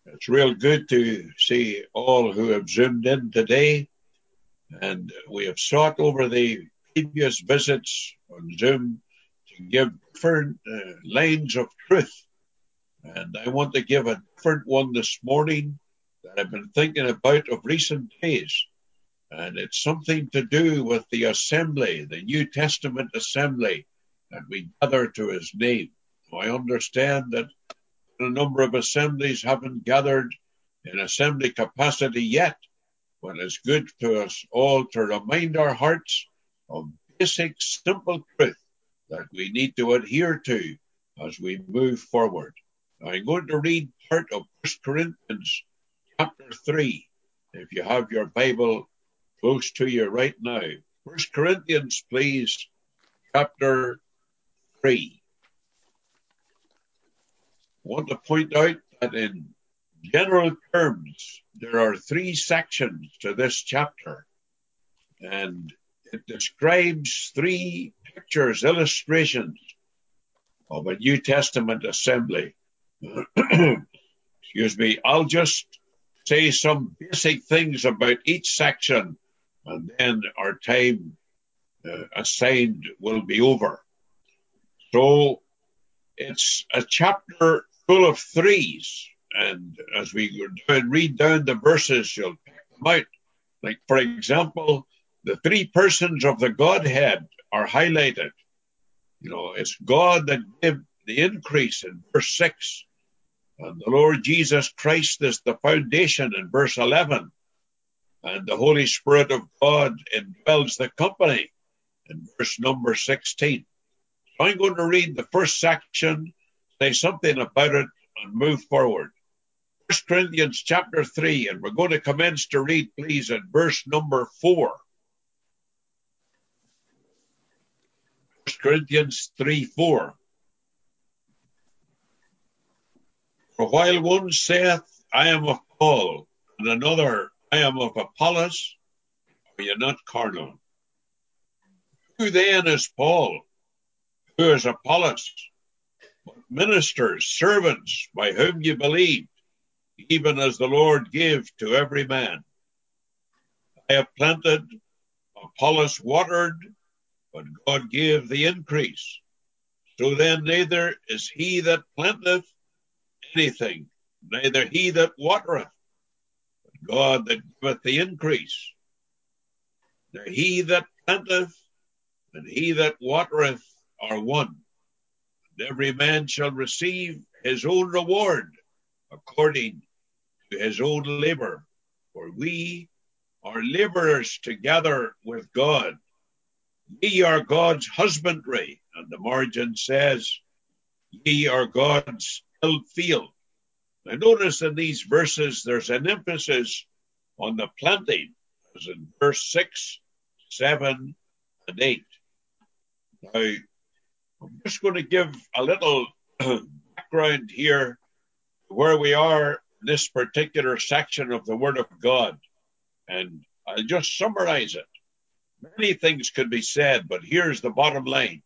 It's real good to see all who have zoomed in today, and we have sought over the previous visits on Zoom to give different lines of truth. And I want to give a different one this morning that I've been thinking about of recent days. And it's something to do with the assembly, the New Testament assembly that we gather to his name. I understand that a number of assemblies haven't gathered in assembly capacity yet, but it's good to us all to remind our hearts of basic, simple truth that we need to adhere to as we move forward. I'm going to read part of 1 Corinthians chapter 3, if you have your Bible close to you right now. 1 Corinthians, please, chapter 3. I want to point out that in general terms, there are 3 sections to this chapter, and it describes 3 pictures, illustrations of a New Testament assembly. Excuse me, I'll just say some basic things about each section, and then our time assigned will be over. So it's a chapter full of threes, and as we read down the verses, you'll pick them out. Like, for example, the 3 persons of the Godhead are highlighted. You know, it's God that gave the increase in verse 6, and the Lord Jesus Christ is the foundation in verse 11, and the Holy Spirit of God indwells the company in verse number 16. So I'm going to read the first section, say something about it, and move forward. 1 Corinthians chapter 3, and we're going to commence to read, please, at verse number 4. 1 Corinthians 3:4. For while one saith, I am of Paul, and another, I am of Apollos, are you not carnal? Who then is Paul? Who is Apollos? Ministers, servants, by whom you believed, even as the Lord gave to every man. I have planted, Apollos watered, but God gave the increase. So then neither is he that planteth anything, neither he that watereth, but God that giveth the increase. Now he that planteth and he that watereth are one, and every man shall receive his own reward according to his own labor. For we are laborers together with God. Ye are God's husbandry, and the margin says, ye are God's tilled field. Now notice in these verses there's an emphasis on the planting, as in verse 6, 7, and 8. Now, I'm just going to give a little background here to where we are in this particular section of the Word of God, and I'll just summarize it. Many things could be said, but here's the bottom line.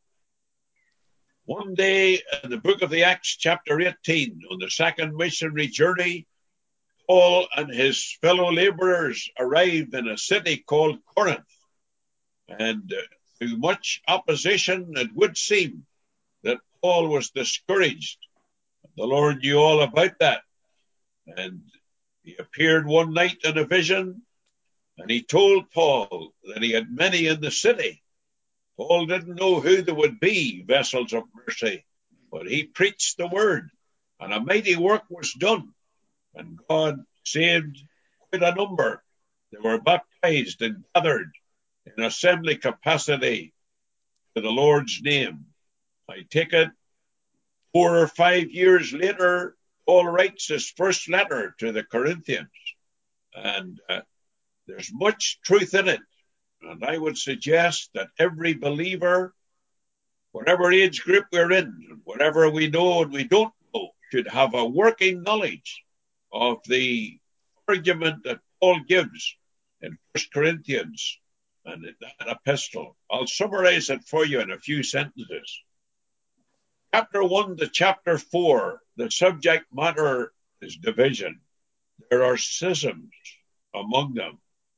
One day in the book of the Acts, chapter 18, on the second missionary journey, Paul and his fellow laborers arrived in a city called Corinth. And through much opposition, it would seem that Paul was discouraged. The Lord knew all about that. And he appeared one night in a vision, and he told Paul that he had many in the city. Paul didn't know who they would be, vessels of mercy, but he preached the word, and a mighty work was done, and God saved quite a number. They were baptized and gathered in assembly capacity to the Lord's name. I take it 4 or 5 years later, Paul writes his first letter to the Corinthians, and there's much truth in it. And I would suggest that every believer, whatever age group we're in, whatever we know and we don't know, should have a working knowledge of the argument that Paul gives in 1 Corinthians and in that epistle. I'll summarize it for you in a few sentences. Chapter 1 to chapter 4, the subject matter is division. there are schisms among them.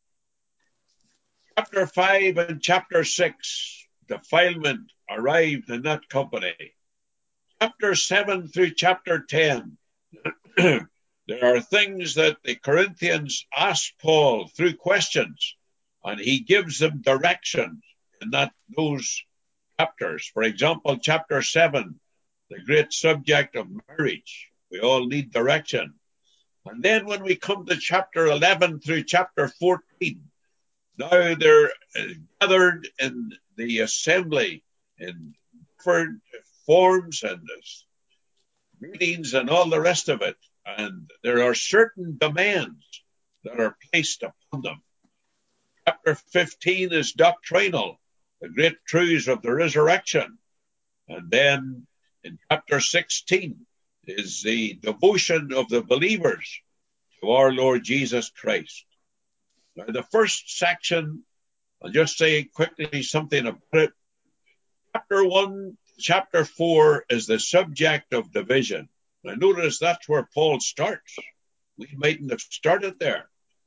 Chapter 5 and chapter 6, defilement arrived in that company. Chapter 7 through chapter 10, there are things that the Corinthians ask Paul through questions, and he gives them direction in those chapters. For example, chapter 7, the great subject of marriage. We all need direction. And then when we come to chapter 11 through chapter 14, now they're gathered in the assembly in different forms and meetings and all the rest of it. And there are certain demands that are placed upon them. Chapter 15 is doctrinal, the great truths of the resurrection. And then in chapter 16 is the devotion of the believers to our Lord Jesus Christ. Now, the first section, I'll just say quickly something about it. Chapter 1, chapter 4 is the subject of division. Now, notice that's where Paul starts. We mightn't have started there.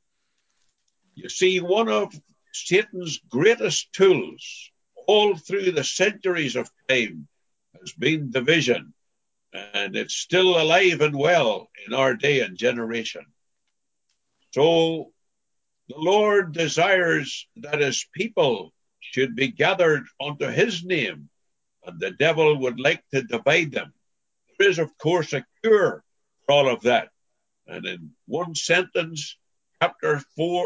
You see, one of Satan's greatest tools all through the centuries of time has been division, and it's still alive and well in our day and generation. So the Lord desires that his people should be gathered unto his name, and the devil would like to divide them. There is, of course, a cure for all of that. And in one sentence, chapter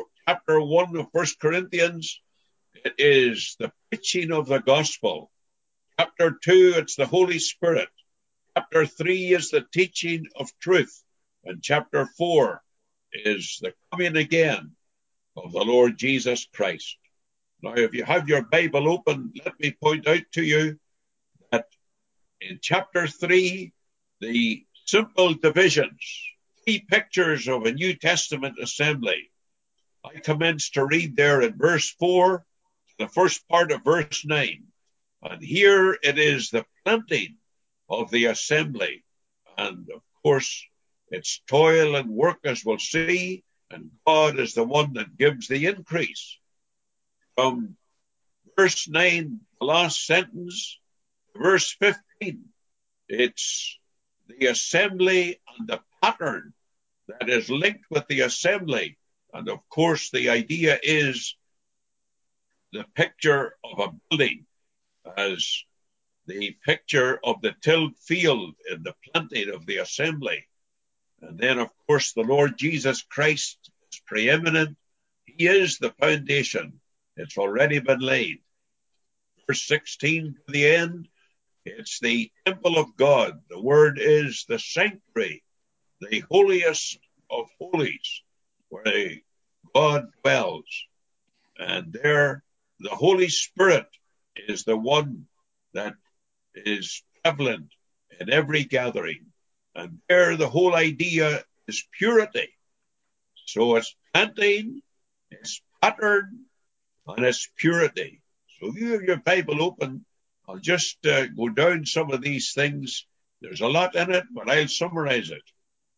1 of 1 Corinthians, it is the preaching of the gospel. Chapter 2, it's the Holy Spirit. Chapter 3 is the teaching of truth. And chapter 4 is the coming again of the Lord Jesus Christ. Now, if you have your Bible open, let me point out to you that in chapter 3, the simple divisions, 3 pictures of a New Testament assembly. I commenced to read there at verse 4, the first part of verse 9. And here it is the planting of the assembly. And of course, it's toil and work, as we'll see, and God is the one that gives the increase. From verse 9, the last sentence, verse 15, it's the assembly and the pattern that is linked with the assembly. And of course, the idea is the picture of a building as the picture of the tilled field in the planting of the assembly. And then, of course, the Lord Jesus Christ is preeminent. He is the foundation. It's already been laid. Verse 16 to the end, it's the temple of God. The word is the sanctuary, the holiest of holies, where God dwells. And there, the Holy Spirit is the one that is prevalent in every gathering. And there, the whole idea is purity. So it's planting, it's pattern, and it's purity. So if you have your Bible open, I'll just go down some of these things. There's a lot in it, but I'll summarize it.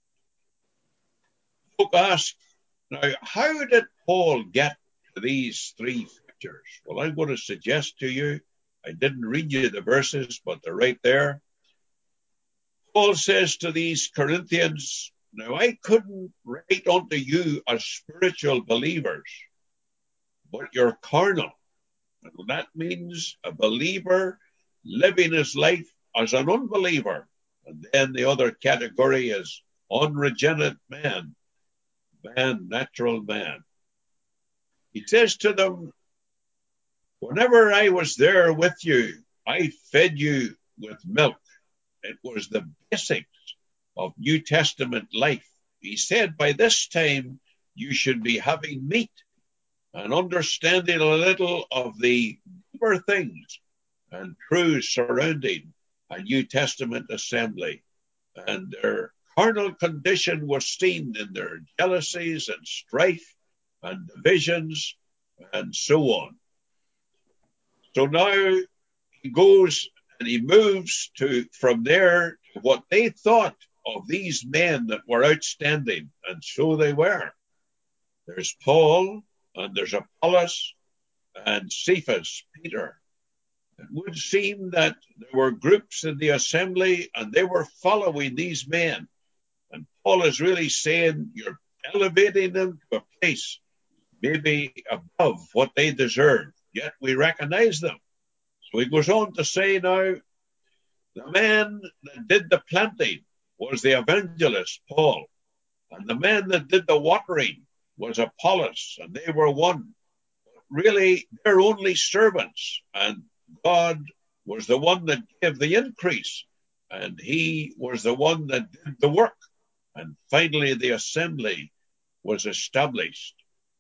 Folk ask, now, how did Paul get to these 3 pictures? Well, I'm going to suggest to you, I didn't read you the verses, but they're right there. Paul says to these Corinthians, now I couldn't write unto you as spiritual believers, but you're carnal. And that means a believer living his life as an unbeliever. And then the other category is unregenerate man, natural man. He says to them, whenever I was there with you, I fed you with milk. It was the basics of New Testament life. He said, by this time, you should be having meat and understanding a little of the deeper things and truths surrounding a New Testament assembly. And their carnal condition was seen in their jealousies and strife and divisions and so on. So now he goes and he moves from there to what they thought of these men that were outstanding, and so they were. There's Paul, and there's Apollos, and Cephas, Peter. It would seem that there were groups in the assembly, and they were following these men. And Paul is really saying, you're elevating them to a place maybe above what they deserve, yet we recognize them. So he goes on to say now, the man that did the planting was the evangelist, Paul. And the man that did the watering was Apollos, and they were one. Really, they're only servants, and God was the one that gave the increase, and he was the one that did the work. And finally, the assembly was established.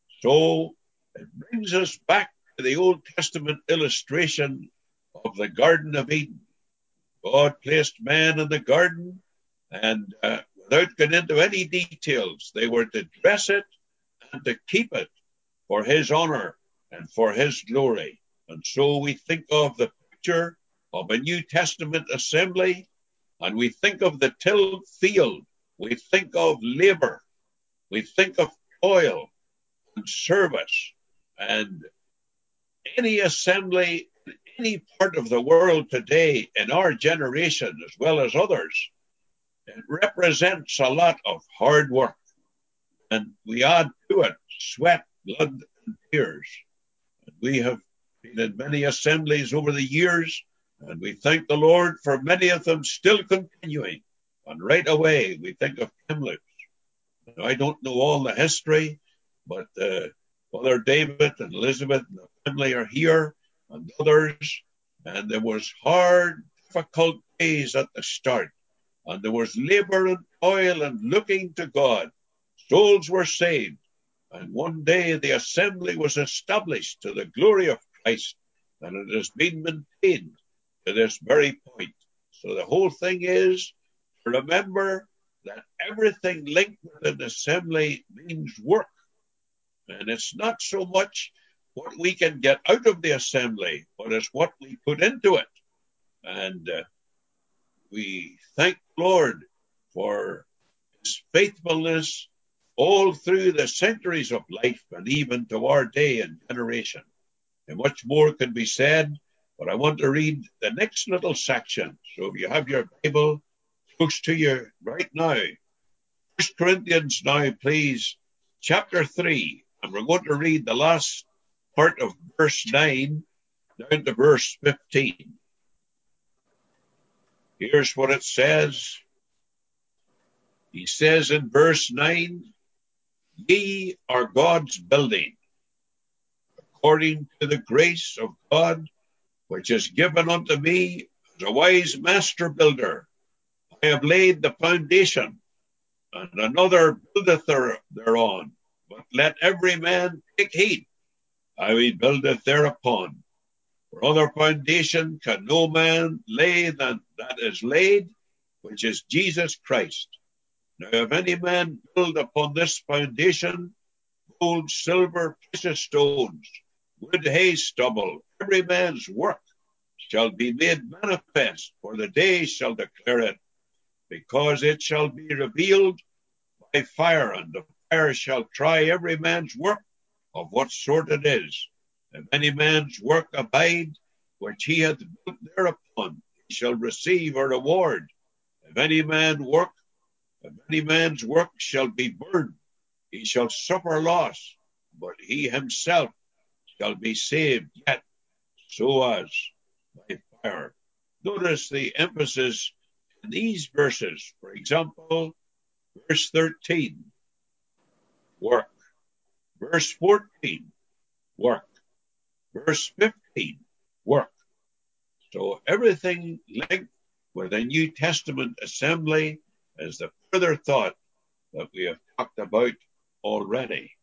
So it brings us back to the Old Testament illustration of the Garden of Eden. God placed man in the garden, and without going into any details, they were to dress it and to keep it for his honor and for his glory. And so we think of the picture of a New Testament assembly, and we think of the tilled field, we think of labor, we think of toil and service, and any assembly in any part of the world today, in our generation as well as others, it represents a lot of hard work. And we add to it sweat, blood, and tears. And we have been in many assemblies over the years, and we thank the Lord for many of them still continuing. And right away, we think of Kamloops. Now, I don't know all the history, but Brother David and Elizabeth and the family are here, and others. And there was hard, difficult days at the start. And there was labor and toil and looking to God. Souls were saved. And one day the assembly was established to the glory of Christ. And it has been maintained to this very point. So the whole thing is to remember that everything linked with an assembly means work. And it's not so much what we can get out of the assembly, but it's what we put into it. And we thank the Lord for his faithfulness all through the centuries of life and even to our day and generation. And much more can be said, but I want to read the next little section. So if you have your Bible close to you right now, 1 Corinthians now, please, chapter 3, and we're going to read the last part of verse 9 down to verse 15. Here's what it says. He says in verse 9, ye are God's building, according to the grace of God, which is given unto me as a wise master builder. I have laid the foundation, and another buildeth thereon. But let every man take heed how he buildeth thereupon. For other foundation can no man lay than that is laid, which is Jesus Christ. Now if any man build upon this foundation, gold, silver, precious stones, wood, hay, stubble, every man's work shall be made manifest, for the day shall declare it, because it shall be revealed by fire, and the fire shall try every man's work of what sort it is. If any man's work abide, which he hath built thereupon, he shall receive a reward. If any man's work shall be burned, he shall suffer loss, but he himself shall be saved, yet so as by fire. Notice the emphasis in these verses. For example, verse 13, work. Verse 14, work. Verse 15, work. So everything linked with a New Testament assembly is the further thought that we have talked about already.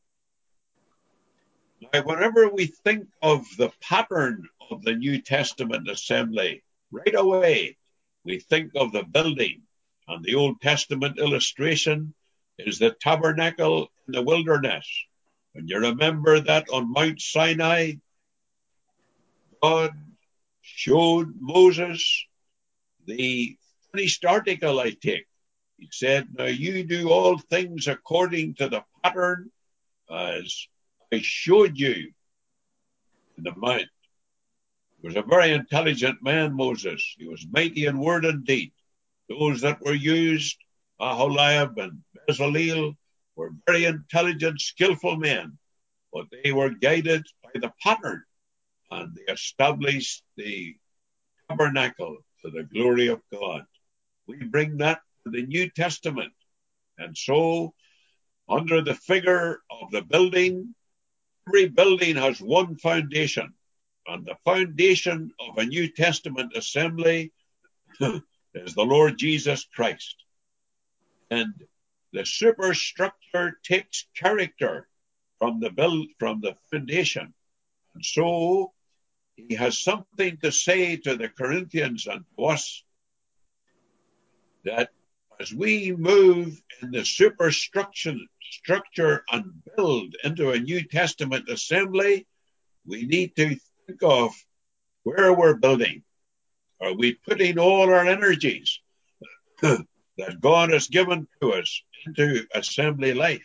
Now, whenever we think of the pattern of the New Testament assembly, right away we think of the building, and the Old Testament illustration is the tabernacle in the wilderness. And you remember that on Mount Sinai, God showed Moses the finished article, I take, He said, now you do all things according to the pattern as I showed you in the mount. He was a very intelligent man, Moses. He was mighty in word and deed. Those that were used, Aholiab and Bezalel, were very intelligent, skillful men, but they were guided by the pattern, and they established the tabernacle to the glory of God. We bring that to the New Testament. And so, under the figure of the building, every building has one foundation. And the foundation of a New Testament assembly is the Lord Jesus Christ. And the superstructure takes character from the foundation. And so he has something to say to the Corinthians and to us, that as we move in the superstructure and build into a New Testament assembly, we need to think of where we're building. Are we putting all our energies that God has given to us into assembly life?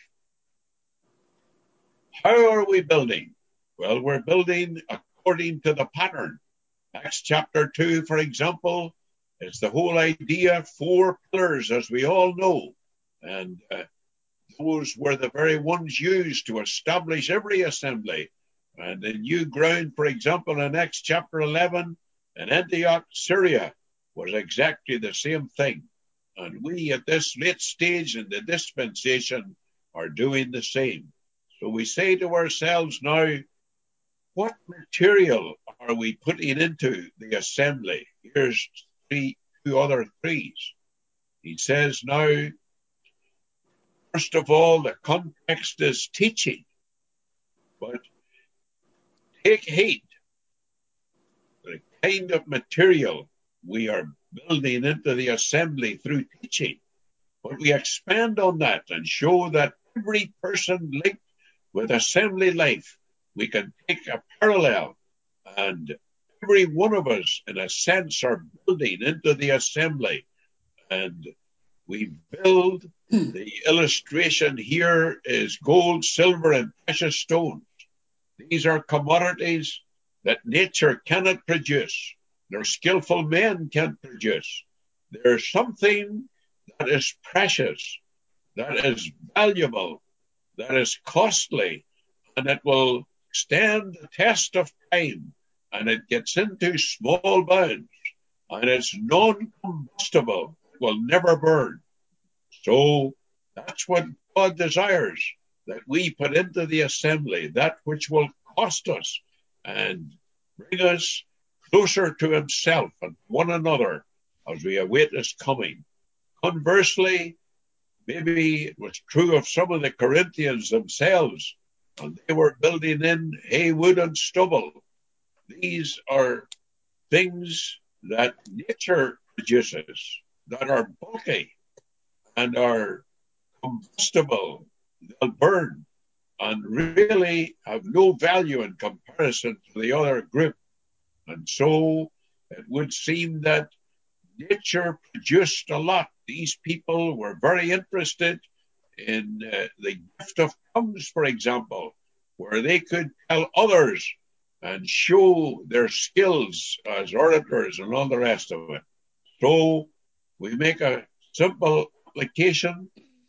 How are we building? Well, we're building according to the pattern. Acts chapter 2, for example, is the whole idea, 4 pillars, as we all know. And those were the very ones used to establish every assembly. And the new ground, for example, in Acts chapter 11, in Antioch, Syria, was exactly the same thing. And we at this late stage in the dispensation are doing the same. So we say to ourselves now, what material are we putting into the assembly? Here's two other threes. He says now, first of all, the context is teaching. But take heed, the kind of material we are building into the assembly through teaching. But we expand on that and show that every person linked with assembly life, we can take a parallel, and every one of us, in a sense, are building into the assembly. And we build, the illustration here is gold, silver, and precious stones. These are commodities that nature cannot produce, nor skillful men can produce. There's something that is precious, that is valuable, that is costly, and it will stand the test of time, and it gets into small bounds, and it's non-combustible, it will never burn. So that's what God desires, that we put into the assembly, that which will cost us and bring us closer to himself and one another as we await his coming. Conversely, maybe it was true of some of the Corinthians themselves, and they were building in hay, wood, and stubble. These are things that nature produces, that are bulky and are combustible. They'll burn and really have no value in comparison to the other group. And so it would seem that nature produced a lot. These people were very interested in the gift of tongues, for example, where they could tell others and show their skills as orators and all the rest of it. So we make a simple application.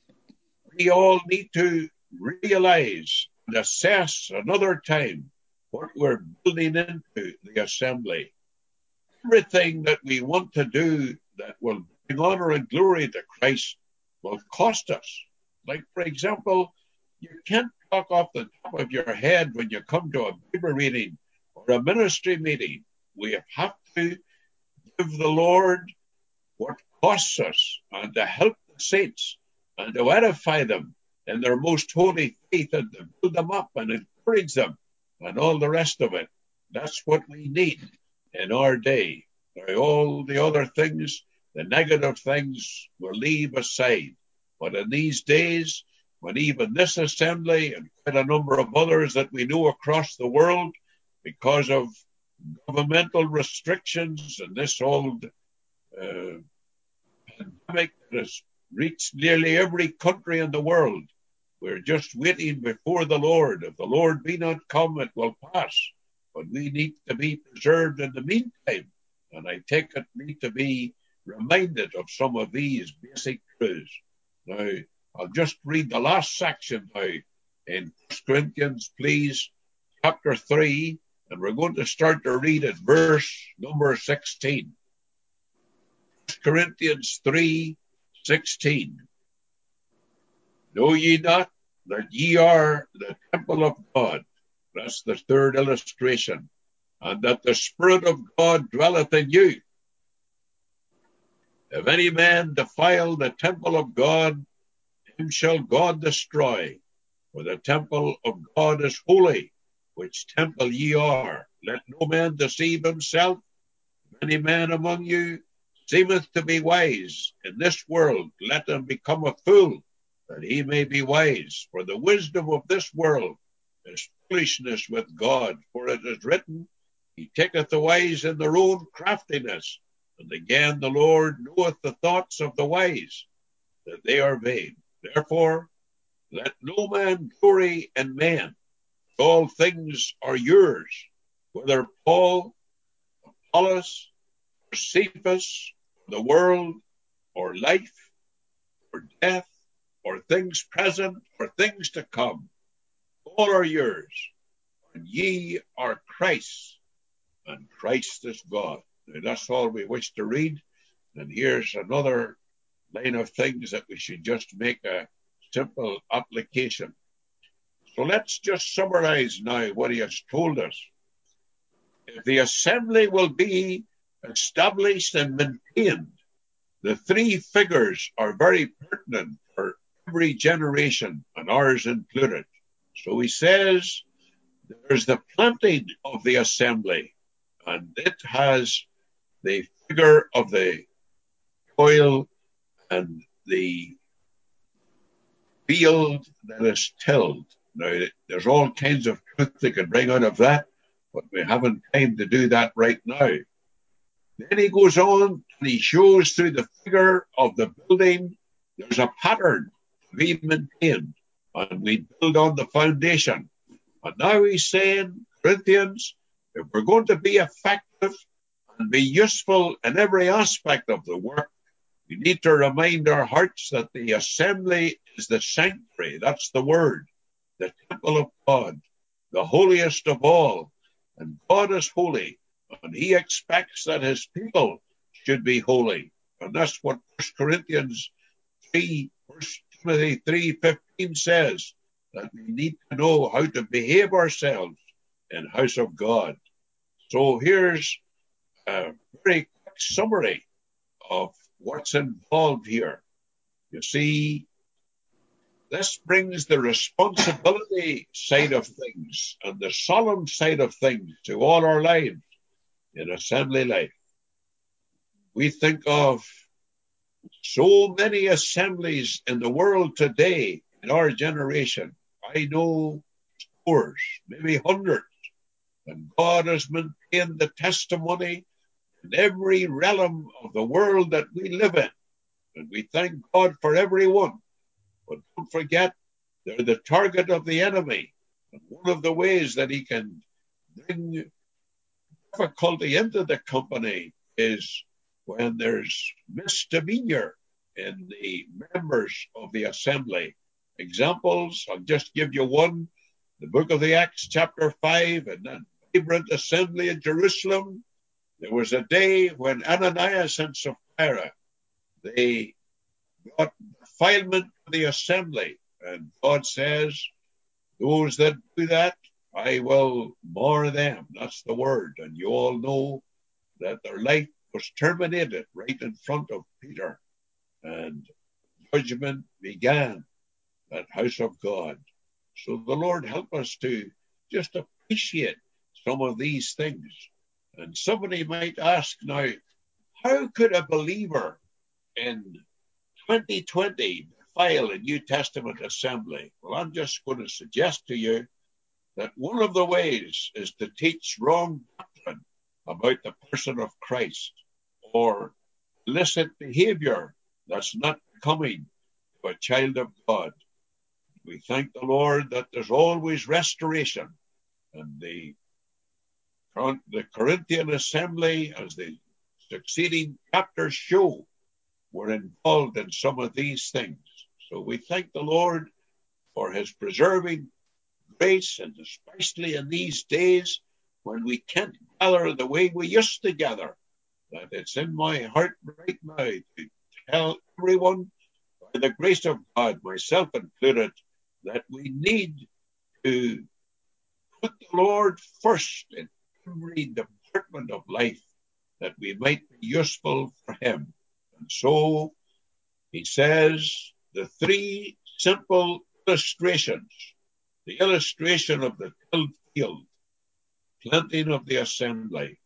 We all need to realize and assess another time what we're building into the assembly. Everything that we want to do that will bring honor and glory to Christ will cost us. Like, for example, you can't talk off the top of your head when you come to a Bible reading or a ministry meeting. We have to give the Lord what costs us, and to help the saints and to edify them in their most holy faith and to build them up and encourage them and all the rest of it. That's what we need in our day. All the other things, the negative things, we'll leave aside. But in these days, when even this assembly and quite a number of others that we know across the world, because of governmental restrictions and this old pandemic that has reached nearly every country in the world. We're just waiting before the Lord. If the Lord be not come, it will pass. But we need to be preserved in the meantime. And I take it need to be reminded of some of these basic truths. Now, I'll just read the last section now in 1 Corinthians, please, chapter 3, and we're going to start to read at verse number 16. 1 Corinthians 3:16. Know ye not that ye are the temple of God? That's the third illustration. And that the Spirit of God dwelleth in you. If any man defile the temple of God, him shall God destroy. For the temple of God is holy, which temple ye are. Let no man deceive himself. If any man among you seemeth to be wise in this world, let him become a fool, that he may be wise. For the wisdom of this world is foolishness with God. For it is written, He taketh the wise in their own craftiness. And again, the Lord knoweth the thoughts of the wise, that they are vain. Therefore, let no man glory in man. All things are yours, whether Paul, Apollos, or Cephas, or the world, or life, or death, or things present, or things to come. All are yours, and ye are Christ's, and Christ is God. Now, that's all we wish to read. And here's another line of things that we should just make a simple application. So let's just summarize now what he has told us. If the assembly will be established and maintained, the three figures are very pertinent for every generation, and ours included. So he says there's the planting of the assembly, and it has the figure of the soil and the field that is tilled. Now, there's all kinds of truth they could bring out of that, but we haven't time to do that right now. Then he goes on and he shows through the figure of the building, there's a pattern to be maintained, and we build on the foundation. And now he's saying, Corinthians, if we're going to be effective and be useful in every aspect of the work, we need to remind our hearts that the assembly is the sanctuary. That's the word, the temple of God, the holiest of all. And God is holy, and he expects that his people should be holy. And that's what 1 Corinthians 3, 1 Timothy 3:15 says, that we need to know how to behave ourselves in the house of God. So here's a very quick summary of what's involved here. You see, this brings the responsibility side of things and the solemn side of things to all our lives in assembly life. We think of so many assemblies in the world today, in our generation. I know scores, maybe hundreds, and God has maintained the testimony in every realm of the world that we live in. And we thank God for every one. But don't forget, they're the target of the enemy. And one of the ways that he can bring difficulty into the company is when there's misdemeanor in the members of the assembly. Examples, I'll just give you one. The book of the Acts, chapter 5, and that vibrant assembly in Jerusalem. There was a day when Ananias and Sapphira, they brought defilement to the assembly. And God says, those that do that, I will mar them. That's the word. And you all know that their life was terminated right in front of Peter. And judgment began at house of God. So the Lord help us to just appreciate some of these things. And somebody might ask now, how could a believer in 2020 defile a New Testament assembly? Well, I'm just going to suggest to you that one of the ways is to teach wrong doctrine about the person of Christ, or illicit behavior that's not coming to a child of God. We thank the Lord that there's always restoration. And the Corinthian assembly, as the succeeding chapters show, were involved in some of these things. So we thank the Lord for his preserving grace, and especially in these days when we can't gather the way we used to gather, that it's in my heart right now to tell everyone, by the grace of God, myself included, that we need to put the Lord first in every department of life, that we might be useful for him. And so he says the three simple illustrations: the illustration of the tilled field, planting of the assembly,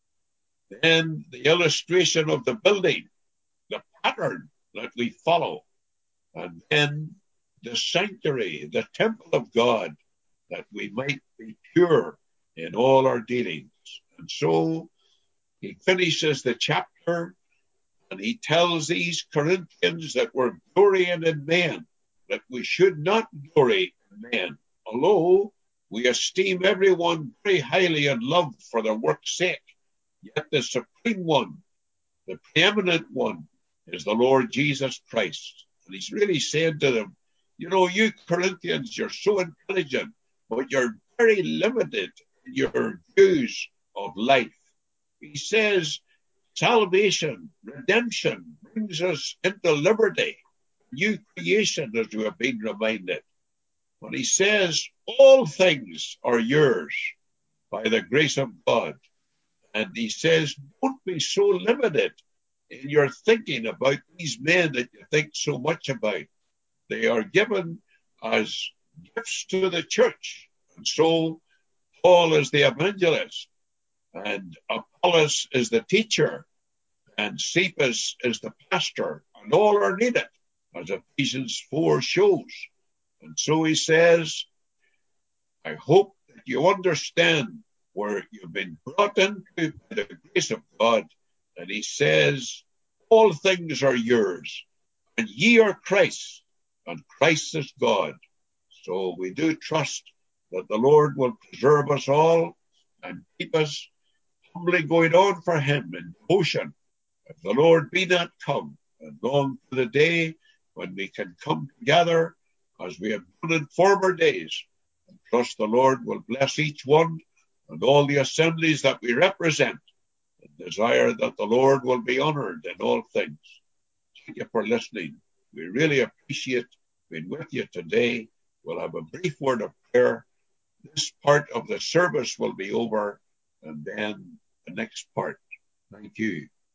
then the illustration of the building, the pattern that we follow, and then the sanctuary, the temple of God, that we might be pure in all our dealings. And so he finishes the chapter, and he tells these Corinthians that we're glorying in man, that we should not glory in man, although we esteem everyone very highly and love for their work's sake. Yet the supreme one, the preeminent one, is the Lord Jesus Christ. And he's really saying to them, you Corinthians, you're so intelligent, but you're very limited in your views of life. He says salvation, redemption brings us into liberty, new creation, as we have been reminded. When he says all things are yours by the grace of God, and he says don't be so limited in your thinking about these men that you think so much about. They are given as gifts to the church. And so Paul is the evangelist, and Apollos is the teacher, and Cephas is the pastor, and all are needed, as Ephesians 4 shows. And so he says, I hope that you understand where you've been brought into by the grace of God. And he says, all things are yours, and ye are Christ, and Christ is God. So we do trust that the Lord will preserve us all and keep us humbly going on for him in devotion. If the Lord be not come, and long to the day when we can come together as we have done in former days, and trust the Lord will bless each one and all the assemblies that we represent, and desire that the Lord will be honored in all things. Thank you for listening. We really appreciate being with you today. We'll have a brief word of prayer. This part of the service will be over, and then the next part. Thank you.